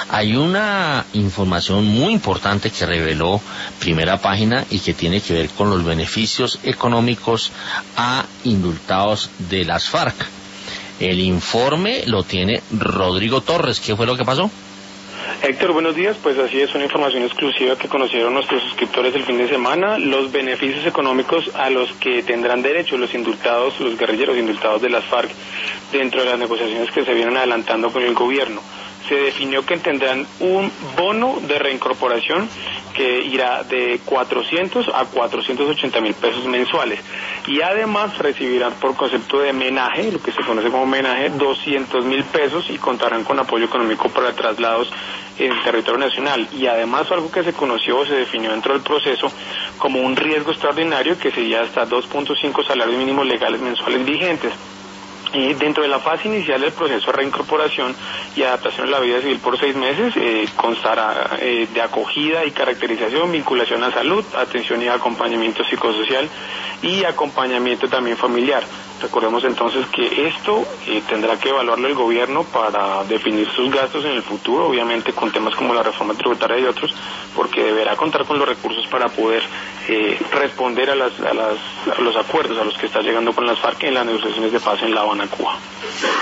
Hay una información muy importante que reveló Primera Página y que tiene que ver con los beneficios económicos a indultados de las FARC. El informe lo tiene Rodrigo Torres. ¿Qué fue lo que pasó? Héctor, buenos días. Pues así es, una información exclusiva que conocieron nuestros suscriptores el fin de semana, los beneficios económicos a los que tendrán derecho los indultados, los guerrilleros indultados de las FARC dentro de las negociaciones que se vienen adelantando con el gobierno. Se definió que tendrán un bono de reincorporación que irá de 400 a 480 mil pesos mensuales, y además recibirán por concepto de menaje, lo que se conoce como menaje, 200 mil pesos, y contarán con apoyo económico para traslados en el territorio nacional. Y además algo que se conoció o se definió dentro del proceso como un riesgo extraordinario, que sería hasta 2.5 salarios mínimos legales mensuales vigentes. Dentro de la fase inicial del proceso de reincorporación y adaptación a la vida civil por 6 meses, constará de acogida y caracterización, vinculación a salud, atención y acompañamiento psicosocial y acompañamiento también familiar. Recordemos entonces que esto tendrá que evaluarlo el gobierno para definir sus gastos en el futuro, obviamente con temas como la reforma tributaria y otros, porque deberá contar con los recursos para poder responder a los acuerdos a los que está llegando con las FARC en las negociaciones de paz en La Habana, Cuba.